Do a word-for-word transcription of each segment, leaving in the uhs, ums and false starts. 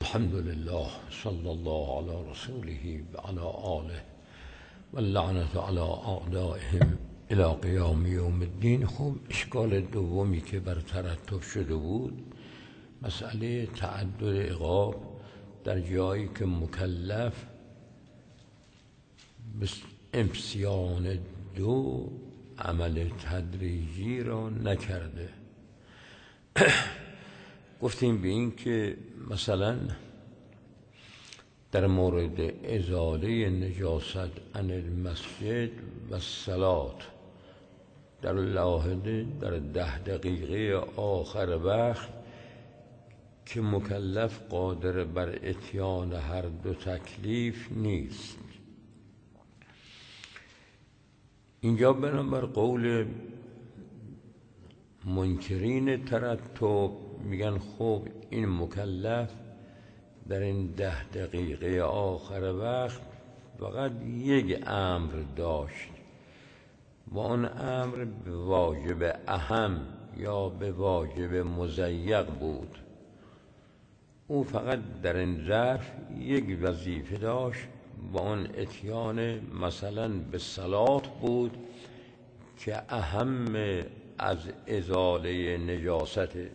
الحمد لله صلی الله علی رسوله و علی آله و اللعنة علی اعدائهم الی قیام یوم الدین. خب اشکال دومی که بر ترتب شده بود مسئله تعدد عقاب در جایی که مکلف به امسیان دو عمل تدریجی را نکرده. گفتیم به این که مثلا در مورد ازاله نجاست عن المسجد و الصلات در لاحظه در ده دقیقه آخر وقت که مکلف قادر بر اتیان هر دو تکلیف نیست. اینجا بنابر قول منکرین ترتب میگن خب این مکلف در این ده دقیقه آخر وقت فقط یک امر داشت و آن امر به واجب اهم یا به واجب مضیق بود. او فقط در این ظرف یک وظیفه داشت و آن اتیان مثلا به صلات بود که اهم از ازاله نجاسته.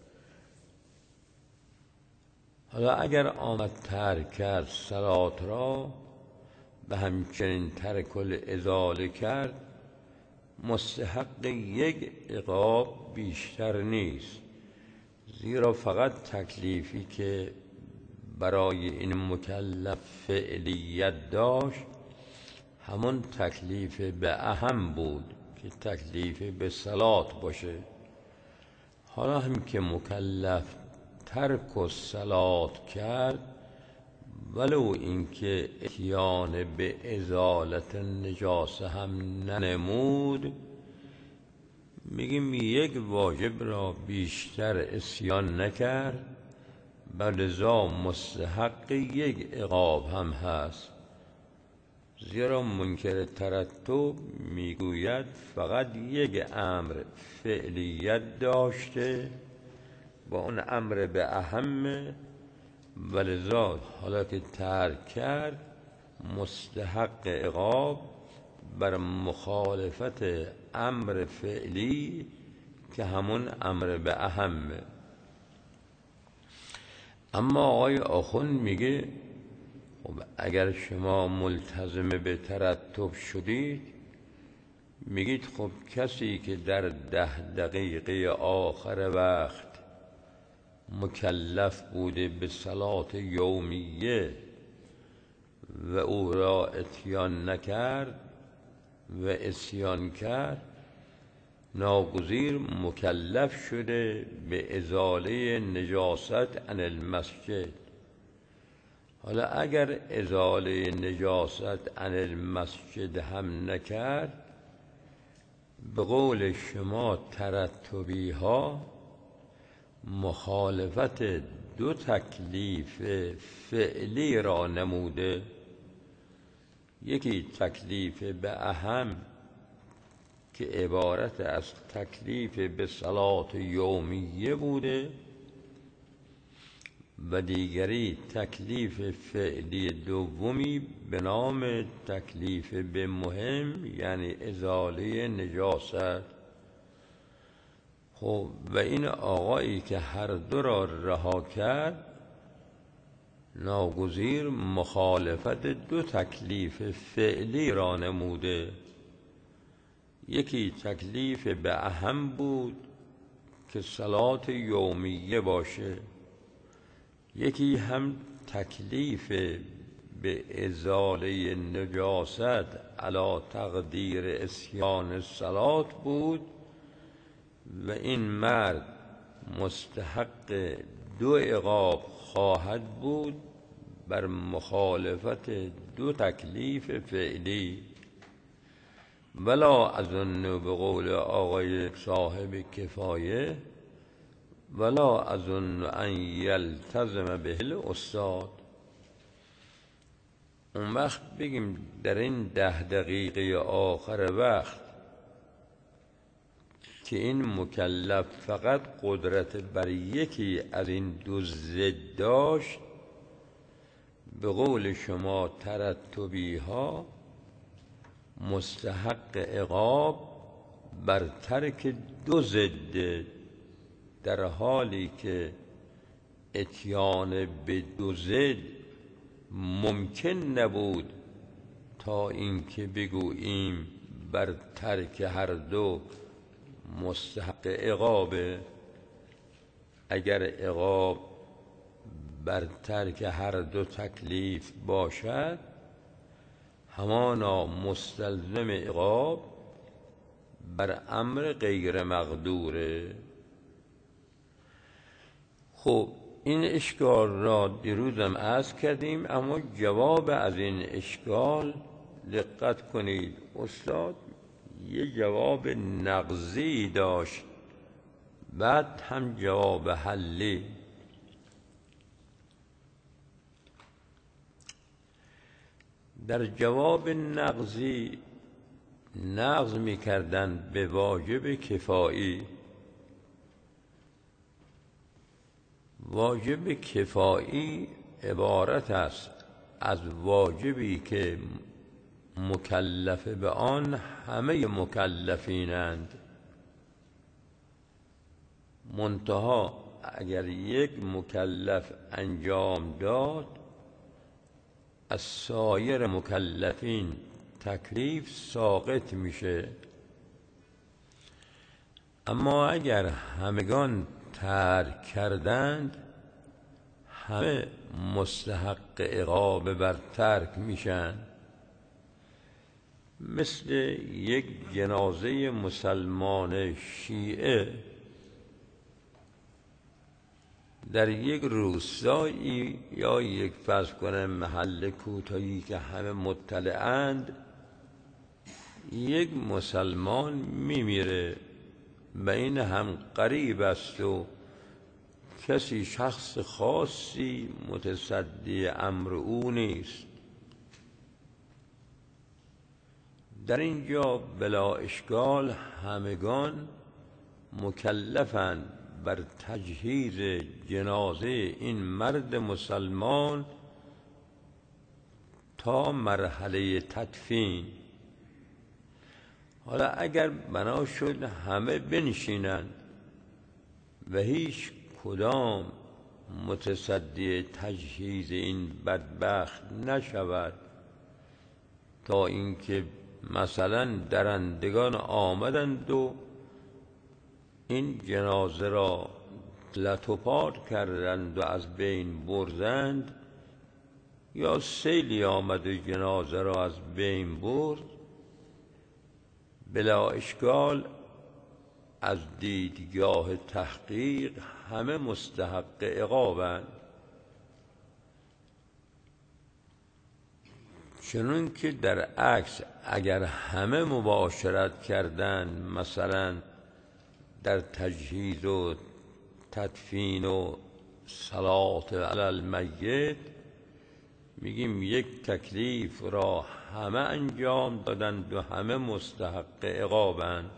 حالا اگر آمد ترک کرد صلات را و همچنین ترک الازاله کرد مستحق یک عقاب بیشتر نیست، زیرا فقط تکلیفی که برای این مکلف فعلیت داشت همون تکلیف به اهم بود که تکلیف به صلات باشه. حالا هم که مکلف ترک الصلات کرد ولو اینکه اتیان به ازالت نجاسه هم ننمود، میگیم یک واجب را بیشتر اسیان نکرد بلذا مستحق یک عقاب هم هست. زیرا منکر ترتب میگوید فقط یک امر فعلیت داشته و اون امر به اهم ولذا حالا که ترک کرد مستحق عقاب بر مخالفت امر فعلی که همون امر به اهمه. اما آقای آخوند میگه خب اگر شما ملتزم به ترتب شدید، میگید خب کسی که در ده دقیقه آخر وقت مکلف بوده به صلات یومیه و او را اتیان نکرد و اسیان کرد، ناگزیر مکلف شده به ازاله نجاست عن المسجد. حالا اگر ازاله نجاست عن المسجد هم نکرد، به قول شما ترتبی ها مخالفت دو تکلیف فعلی را نموده، یکی تکلیف به اهم که عبارت از تکلیف به صلات یومیه بوده و دیگری تکلیف فعلی دومی به نام تکلیف به مهم یعنی ازاله نجاست. خب و این آقایی که هر دو را رها کرد ناگزیر مخالفت دو تکلیف فعلی را نموده، یکی تکلیف به اهم بود که صلات یومیه باشه، یکی هم تکلیف به ازاله نجاست علی تقدیر اسیان صلات بود و این مرد مستحق دو عقاب خواهد بود بر مخالفت دو تکلیف فعلی. ولا اظن به قول آقای صاحب کفایه ولا اظن ان یلتزم به الاستاد. اون وقت بگیم در این ده دقیقه آخر وقت که این مکلف فقط قدرت بر یکی از این دو ضد داشت به قول شما ترتبی ها مستحق عقاب بر ترک دو ضد، در حالی که اتیان به دو ضد ممکن نبود تا اینکه بگوییم بر ترک هر دو مستحق عقابه. اگر عقاب بر ترک هر دو تکلیف باشد همانا مستلزم عقاب بر امر غیر مقدوره. خب این اشکال را دیروزم عرض کردیم، اما جواب از این اشکال دقت کنید، استاد یه جواب نقضی داشت بعد هم جواب حلی. در جواب نقضی نقض می کردن به واجب کفایی. واجب کفایی عبارت است از واجبی که مکلف به آن همه مکلفینند، منتها اگر یک مکلف انجام داد از سایر مکلفین تکلیف ساقط میشه. اما اگر همگان ترک کردند همه مستحق عقاب بر ترک میشن. مثل یک جنازه مسلمان شیعه در یک روستایی یا یک فرض کنه محل کوتاهی که همه مطلعند، یک مسلمان میمیره و این هم قریب است و کسی شخص خاصی متصدی امر او نیست. در اینجا بلا اشکال همگان مکلفند بر تجهیز جنازه این مرد مسلمان تا مرحله تدفین. حالا اگر بنا شد همه بنشینند و هیچ کدام متصدی تجهیز این بدبخت نشود تا اینکه مثلا درندگان آمدند و این جنازه را لت و پات کردند و از بین بردند، یا سیلی آمد و جنازه را از بین برد، بلا اشکال از دیدگاه تحقیق همه مستحق عقابند. چنون که در عکس اگر همه مباشرت کردند، مثلا در تجهیز و تدفین و صلات علی المیت، میگیم یک تکلیف را همه انجام دادند و همه مستحق عقابند،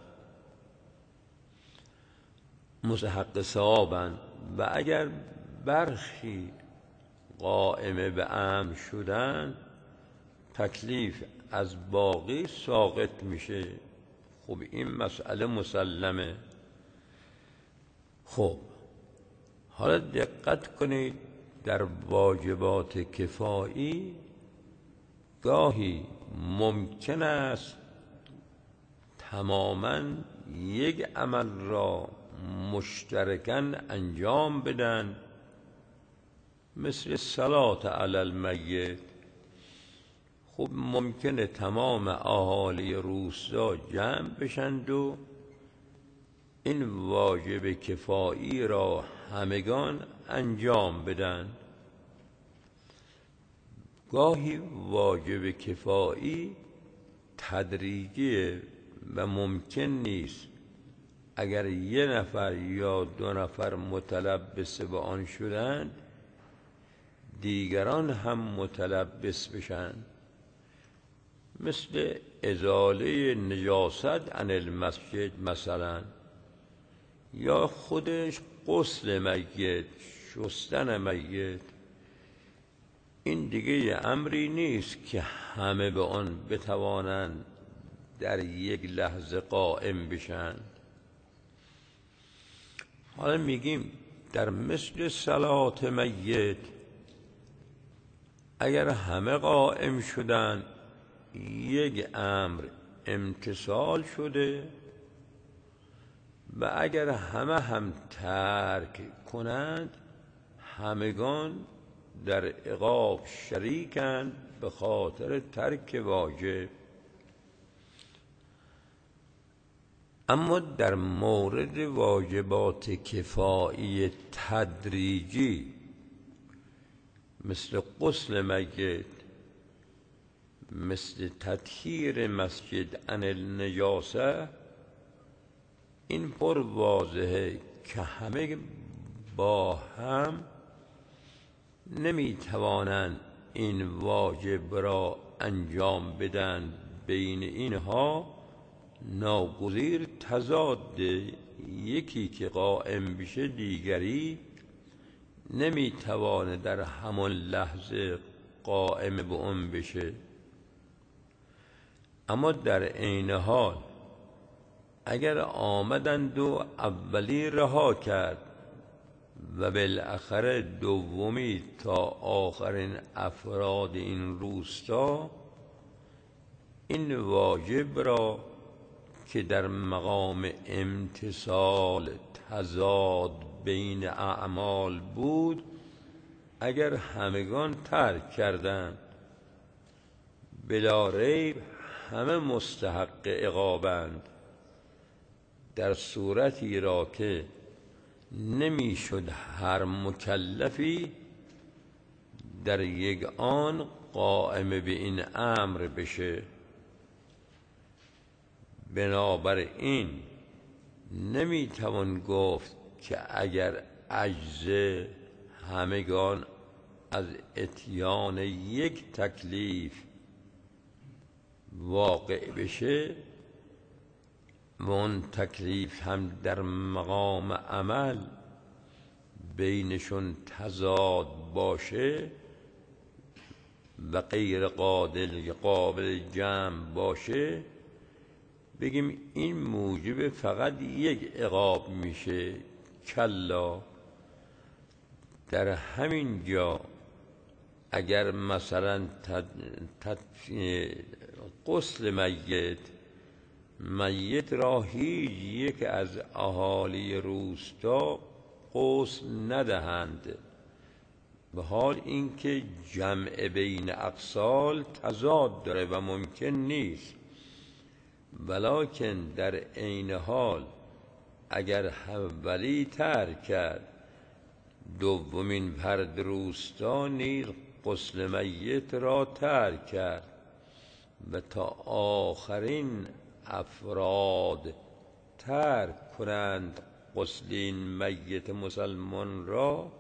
مستحق ثوابند. و اگر برخی قائم به امر شدند تکلیف از باقی ساقط میشه. خب این مسئله مسلمه. خب حالا دقت کنید، در واجبات کفایی گاهی ممکن است تماما یک عمل را مشترکاً انجام بدن، مثل صلات علی المیت. خب ممکنه تمام اهالی روستا جمع بشند و این واجب کفایی را همگان انجام بدن. گاهی واجب کفایی تدریجی و ممکن نیست اگر یه نفر یا دو نفر متلبس به آن شدند دیگران هم متلبس بشن، مثل ازاله نجاست عن المسجد مثلا، یا خودش غسل میت، شستن میت. این دیگه یه امری نیست که همه به آن بتوانند در یک لحظه قائم بشن. حالا میگیم در مثل صلات میت اگر همه قائم شدن یک امر امتثال شده، و اگر همه هم ترک کنند همگان در عقاب شریکند به خاطر ترک واجب. اما در مورد واجبات کفایی تدریجی مثل غسل میت، مثل تطهیر مسجد عن النجاسه، این پر واضحه که همه با هم نمیتوانند این واجب را انجام بدن. بین اینها ناگزیر تضاد، یکی که قائم بشه دیگری نمیتوانه در همان لحظه قائم به اون بشه. اما در عین حال اگر آمدند و اولی رها کرد و بالاخره دومی تا آخرین افراد این روستا این واجب را که در مقام امتثال تضاد بین اعمال بود اگر همگان ترک کردند، بلا ریب همه مستحق عقابند، در صورتی را که نمیشد هر مکلفی در یک آن قائم به این امر بشه. بنابراین نمیتوان گفت که اگر عجز همگان از اتیان یک تکلیف واقع بشه و اون تکلیف هم در مقام عمل بینشون تضاد باشه و غیر قابل قابل جمع باشه، بگیم این موجب فقط یک عقاب میشه. کلا، در همین جا اگر مثلا تد... تد... غسل میت میت را هیچ یک از اهالی روستا غسل ندهند، به حال اینکه جمع بین اقسال تضاد داره و ممکن نیست، ولکن در عین حال اگر اولی ترک کرد دومین فرد روستا نیز غسل میت را ترک کرد و تا آخرین افراد ترک کنند غسل این میت مسلمان را،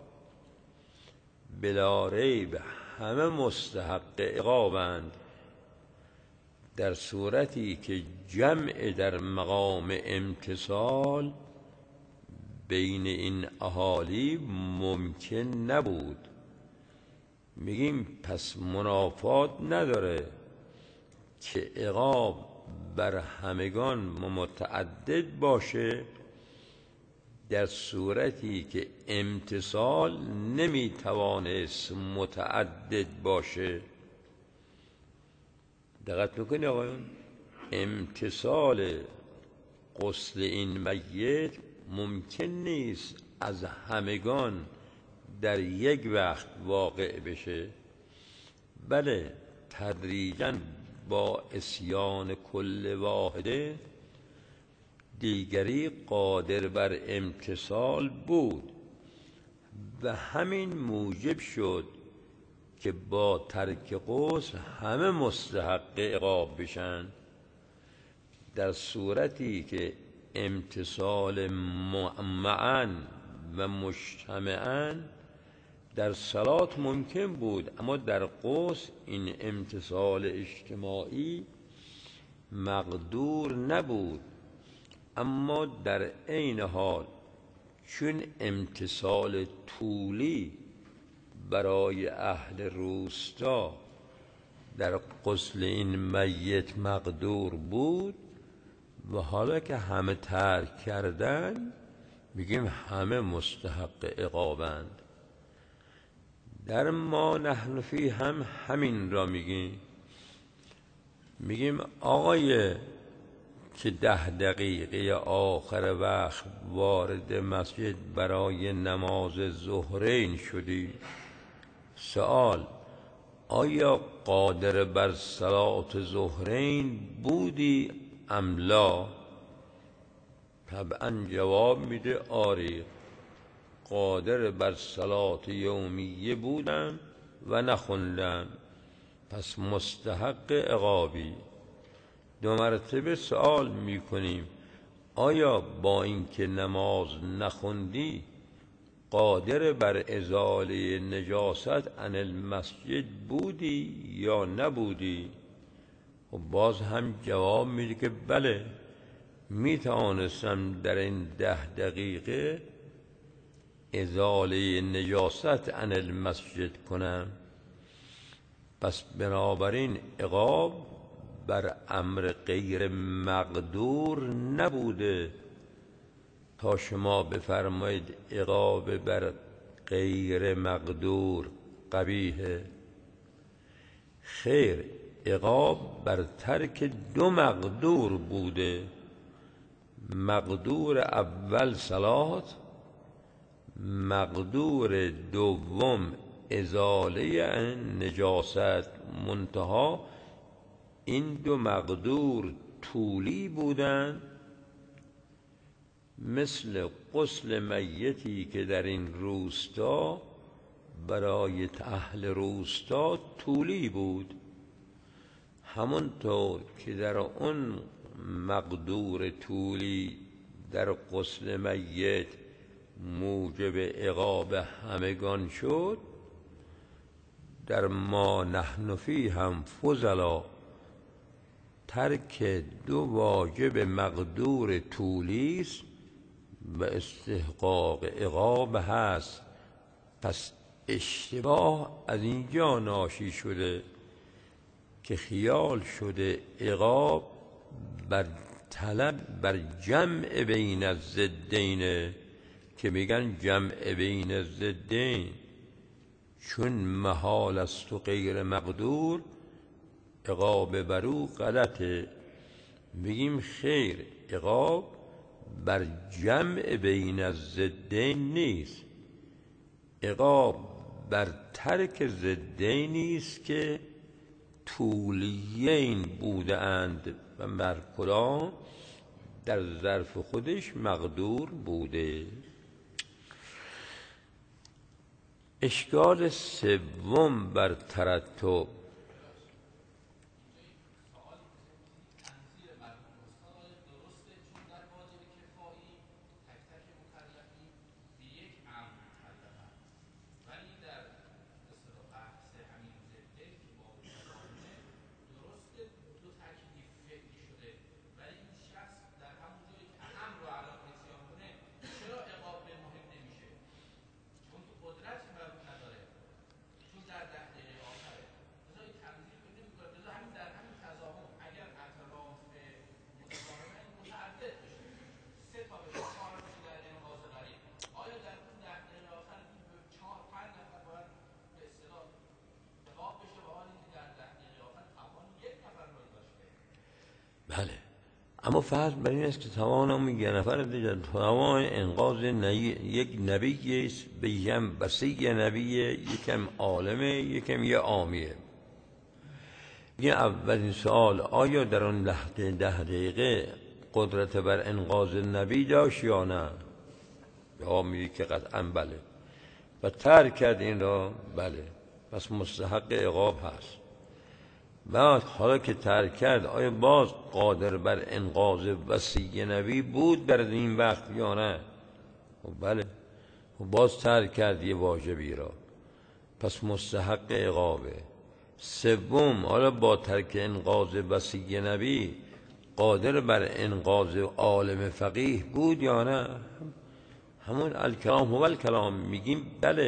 بلا ریب همه مستحق عقابند، در صورتی که جمع در مقام امتثال بین این اهالی ممکن نبود. میگیم پس منافات نداره که عقاب بر همگان متعدد باشه در صورتی که امتثال نمیتوانست متعدد باشه. دقت میکنی آقایون؟ امتثال غسل این میت ممکن نیست از همگان در یک وقت واقع بشه، بله تدریجاً با اسیان کل واحده دیگری قادر بر امتثال بود و همین موجب شد که با ترک غسل همه مستحق عقاب بشن، در صورتی که امتثال معا و مجتمعا در صلات ممکن بود، اما در غسل این امتثال اجتماعی مقدور نبود. اما در عین حال چون امتثال طولی برای اهل روستا در غسل این میت مقدور بود و حالا که همه ترک کردن میگیم همه مستحق عقابند. در ما نحن فی هم همین را میگیم. میگیم آقای که ده دقیقه آخر وقت وارد مسجد برای نماز ظهرین شدی، سوال: آیا قادر بر صلات ظهرین بودی ام لا؟ طبعا جواب میده آری، قادر بر صلات یومیه بودم و نخوندم، پس مستحق عقابی. دو مرتبه سوال میکنیم آیا با اینکه نماز نخوندی قادر بر ازاله نجاست عن المسجد بودی یا نبودی؟ و باز هم جواب میده که بله، میتوانستم در این ده دقیقه ازاله نجاست عن المسجد کنم. پس بنابراین عقاب بر امر غیر مقدور نبوده تا شما بفرمایید عقاب بر غیر مقدور قبیحه. خیر، عقاب بر ترک دو مقدور بوده. مقدور اول صلات، مقدور دوم ازاله نجاست. منتها این دو مقدور طولی بودن، مثل غسل میتی که در این روستا برای اهل روستا طولی بود، همونطور که در اون مقدور طولی در غسل میت موجب عقاب همگان شد، در ما نحن فی هم فضلا ترک دو واجب مقدور طولی است و استحقاق عقاب هست. پس اشتباه از اینجا ناشی شده که خیال شده عقاب بر طلب بر جمع بین الضدین، که میگن جمع بین الضدین چون محال است و غیر مقدور عقاب برو غلطه. میگیم خیر، عقاب بر جمع بین الضدین نیست، عقاب بر ترک ضدین نیست که طولیین بوده اند و بر کدام در ظرف خودش مقدور بوده. اشکال سوم بر ترتب. بله، اما فرض بر این است که توان اون یه نفر دیگر توان انقاذ یک نبی است، به یکم بسیع نبیه، یکم عالمه، یکم یه عامیه. یه اولین سوال، آیا در اون لحظه ده دقیقه قدرت بر انقاذ نبی داشت یا نه؟ جواب میگه که قطعا بله و ترک کرد این را، بله، پس مستحق عقاب هست. بعد حالا که ترک کرد آیا باز قادر بر انقاذ وصی نبی بود در این وقت یا نه؟ بله، باز ترک کرد یه واجبی را، پس مستحق عقابه. سوم، حالا با ترک انقاذ وصی نبی قادر بر انقاذ عالم فقیه بود یا نه؟ همون الکلام هو الکلام، میگیم بله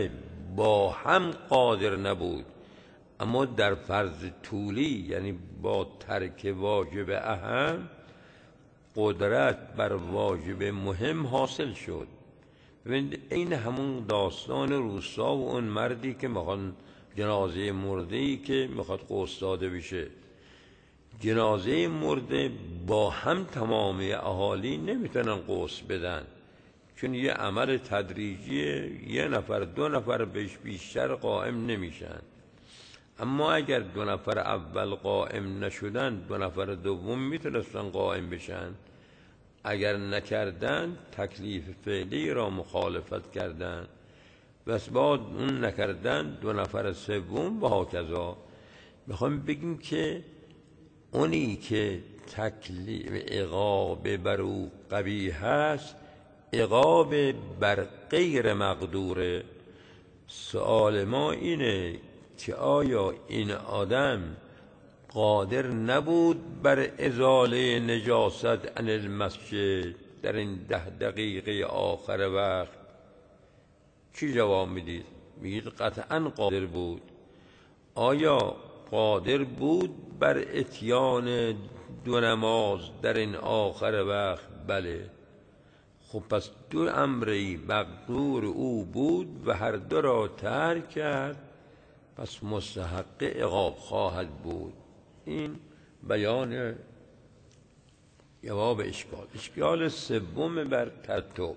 با هم قادر نبود، اما در فرض طولی یعنی با ترک واجب اهم قدرت بر واجب مهم حاصل شد. ببینید این همون داستان روسا و اون مردی که میخواد جنازه مرده‌ای که میخواد قوس داده بشه. جنازه مرده با هم تمام اهالی نمیتونن قوس بدن، چون یه عمل تدریجیه، یه نفر دو نفر بهش بیشتر قائم نمیشن. اما اگر دو نفر اول قائم نشدن، دو نفر دوم میتونستن قائم بشن. اگر نکردن تکلیف فعلی را مخالفت کردن، بس بعد اون نکردن دو نفر سوم و هاکذا. میخوام بگیم که اونی که تکلیف عقاب بر او قبیح هست، عقاب بر غیر مقدوره. سوال ما اینه که آیا این آدم قادر نبود بر ازاله نجاست عن المسجد در این ده دقیقه آخر وقت؟ چی جواب میدید؟ میگید قطعا قادر بود. آیا قادر بود بر اتیان دو نماز در این آخر وقت؟ بله. خب پس دو امری مقدور او بود و هر دو را ترک کرد، پس مستحق عقاب خواهد بود. این بیان جواب اشکال. اشکال سوم بر ترتب.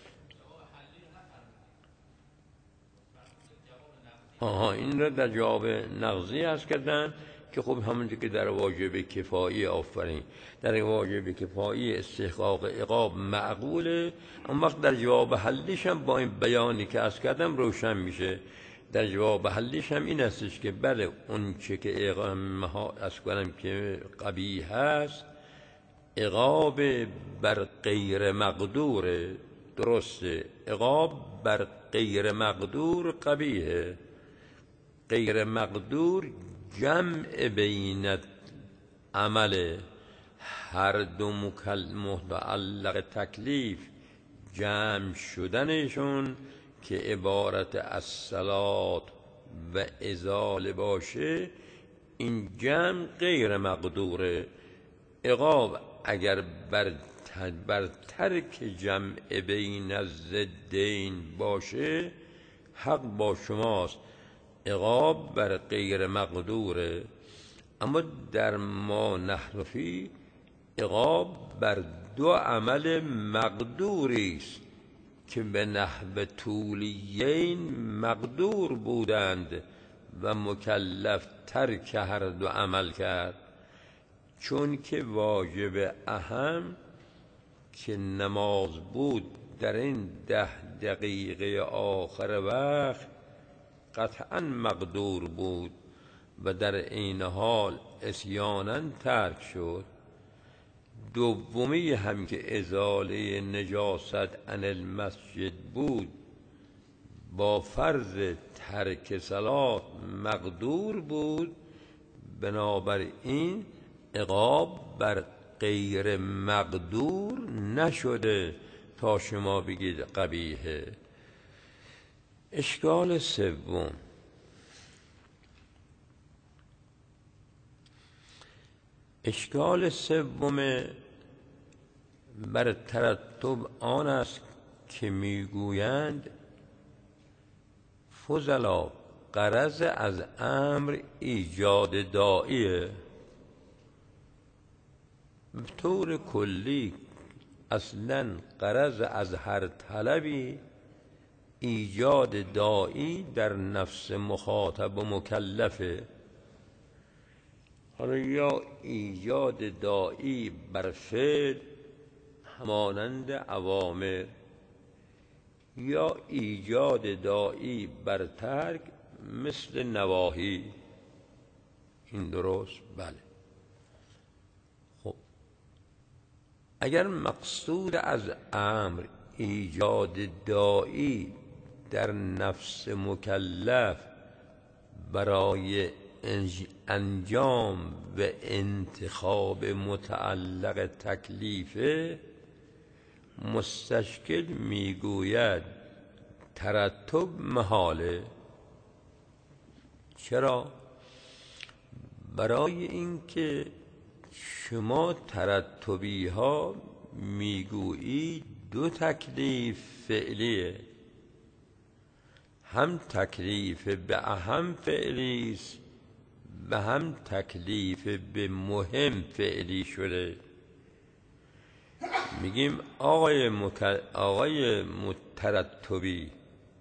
آها این را در جواب نقضی هست کردن که خب همونجور که در واجب کفایی آفرین در واجب کفایی استحقاق عقاب معقوله، اما وقت در جواب حلیش هم با این بیانی که از کردم روشن میشه. در جواب حلیش هم این هستش که بله اون چه که عقاب از کنم که قبیح هست، عقاب بر غیر مقدور. درسته، عقاب بر غیر مقدور قبیحه. غیر مقدور جمع بین عمل هر دو متعلق تکلیف جمع شدنشون که عبارت از صلات و ازاله باشه، این جمع غیر مقدوره. عقاب اگر بر بر ترک جمع بین الضدین باشه، حق با شماست، عقاب بر غیر مقدوره. اما در ما نحرفی عقاب بر دو عمل مقدوری است که به نحو طولیین مقدور بودند و مکلف ترک هر دو عمل کرد. چون که واجب اهم که نماز بود در این ده دقیقه آخر وقت قطعا مقدور بود و در این حال عصیانا ترک شد. دومی هم که ازاله نجاست عن المسجد بود، با فرض ترک صلات مقدور بود، بنابراین عقاب بر غیر مقدور نشده تا شما بگید قبیحه. اشکال سوم. اشکال سوم بر ترتب آن است که میگویند فضلا غرض از امر ایجاد داعیه. به طور کلی اصلا غرض از هر طلبی ایجاد داعی در نفس مخاطب و مکلفه. حالا یا ایجاد داعی بر فعل همانند اوامر، یا ایجاد داعی بر ترک مثل نواهی. این درست؟ بله. خب اگر مقصود از امر ایجاد داعی در نفس مکلف برای انجام و انتخاب متعلق تکلیفه، مستشکل میگوید ترتب محاله. چرا؟ برای اینکه شما ترتبی ها میگویی دو تکلیف فعلیه، هم تکلیف به اهم فعلی است و هم تکلیف به مهم فعلی شده. میگیم آقای مکل... آقای مترتبی،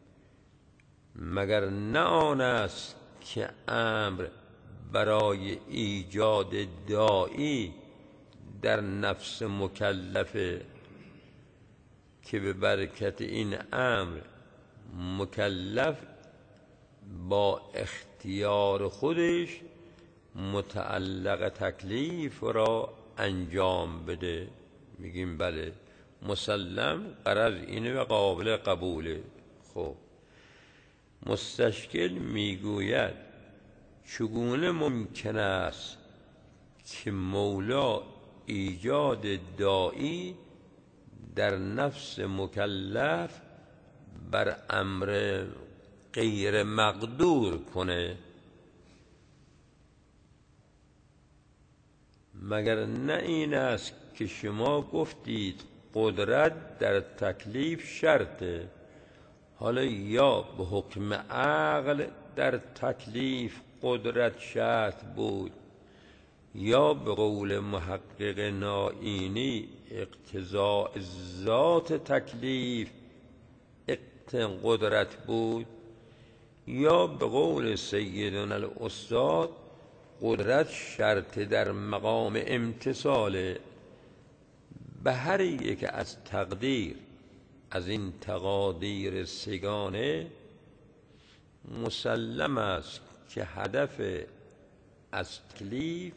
مگر نه آن است که امر برای ایجاد داعی در نفس مکلفه که به برکت این امر مکلف با اختیار خودش متعلق تکلیف را انجام بده. میگیم بله، مسلم غرض اینه و قابل قبوله. خب مستشکل میگوید چگونه ممکن است که مولا ایجاد داعی در نفس مکلف بر امر غیر مقدور کنه؟ مگر نه این است که شما گفتید قدرت در تکلیف شرطه؟ حالا یا به حکم عقل در تکلیف قدرت شرط بود، یا به قول محقق نائینی اقتضاء ذات تکلیف قدرت بود، یا به قول سیدنا الاستاد قدرت شرط در مقام امتصاله. به هر یک از تقدیر از این تقادیر سگانه مسلم است که هدف از تکلیف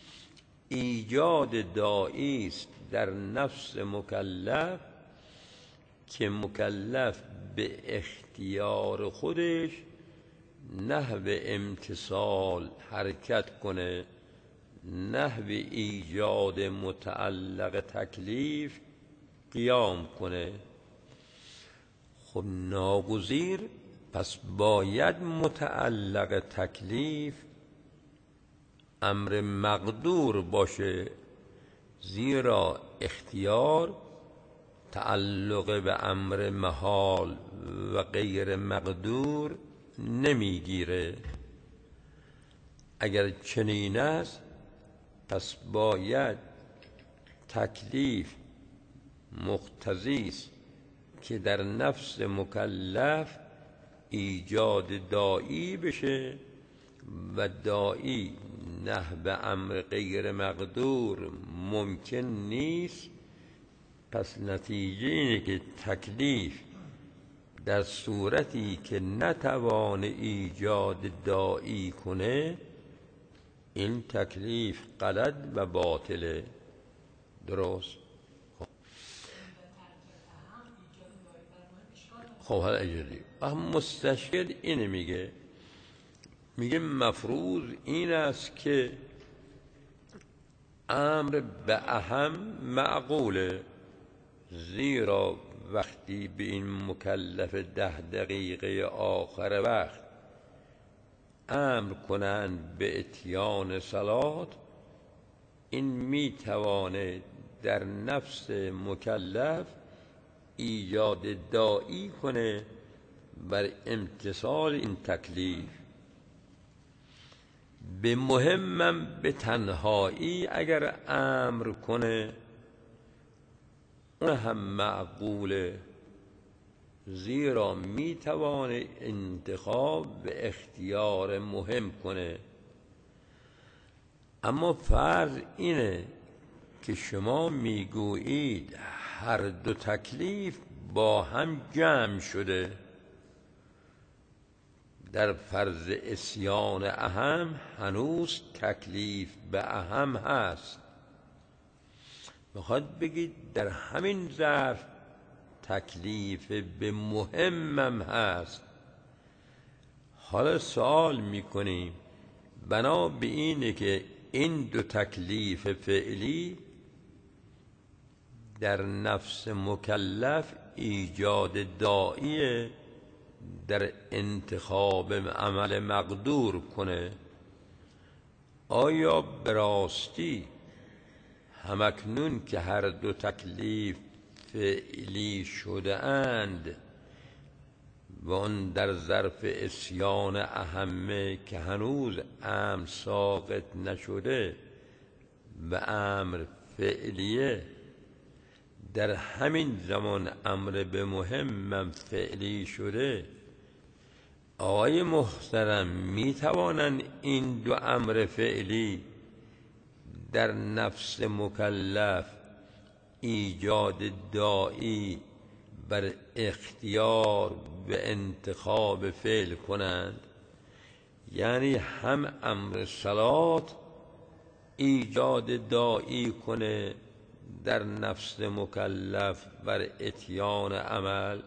ایجاد داعی است در نفس مکلف که مکلف به اختیار خودش نحو امتصال حرکت کنه، نحو ایجاد متعلق تکلیف قیام کنه. خب ناگزیر پس باید متعلق تکلیف امر مقدور باشه، زیرا اختیار تعلق به امر محال و غیر مقدور نمیگیره. اگر چنین است پس باید تکلیف مقتضی است که در نفس مکلف ایجاد داعی بشه و داعی نحو امر غیر مقدور ممکن نیست. پس نتیجه اینه که تکلیف در صورتی که نتوان ایجاد داعی کنه این تکلیف غلط و باطله. درست؟ خب حالا اجازه اما مستشکل اینه میگه میگه مفروض این است که امر به اهم معقوله، زیرا وقتی به این مکلف ده دقیقه آخر وقت امر کنند به اتیان صلات، این میتوانه در نفس مکلف ایجاد داعی کنه بر امتصال این تکلیف. به مهمم به تنهایی اگر امر کنه اون هم معقوله، زیرا میتوانه انتخاب به اختیار مهم کنه. اما فرض اینه که شما میگویید هر دو تکلیف با هم جمع شده. در فرض عصیان اهم هنوز تکلیف به اهم هست. میخواد بگید در همین ظرف تکلیف به مهمم هست. حالا سوال میکنیم بنا به اینه که این دو تکلیف فعلی در نفس مکلف ایجاد داعیه در انتخاب عمل مقدور کنه. آیا به راستی همکنون که هر دو تکلیف فعلی شده اند و آن در ظرف عصیان اهمه که هنوز امر ساقط نشده و امر فعلیه، در همین زمان امر به مهمم فعلی شده، آقای محترم می توانند این دو امر فعلی در نفس مکلف ایجاد داعی بر اختیار به انتخاب فعل کنند؟ یعنی هم امر صلات ایجاد داعی کنه در نفس مکلف بر اتیان عمل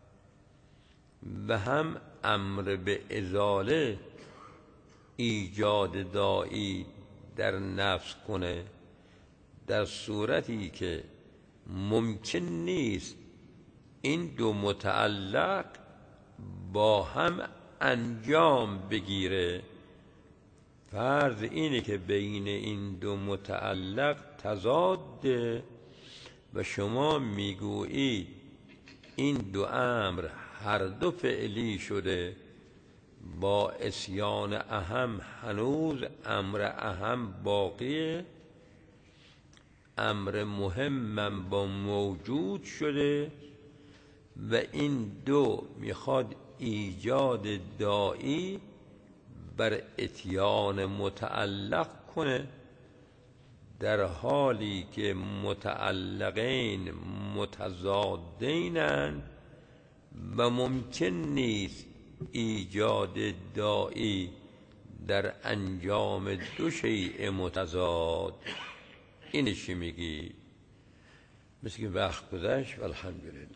و هم امر به ازاله ایجاد داعی در نفس کنه، در صورتی که ممکن نیست این دو متعلق با هم انجام بگیره. فرض اینه که بین این دو متعلق تضاده و شما میگویید این دو امر هر دو فعلی شده، با عصیان اهم هنوز امر اهم باقیه، امر مهمم با موجود شده و این دو میخواد ایجاد داعی بر اتیان متعلق کنه، در حالی که متعلقین متضادینند و ممکن نیست ایجاد داعی در انجام دو شیء متضاد. اینشی میگی؟ مثل که وقت گذشت و الحمدلله.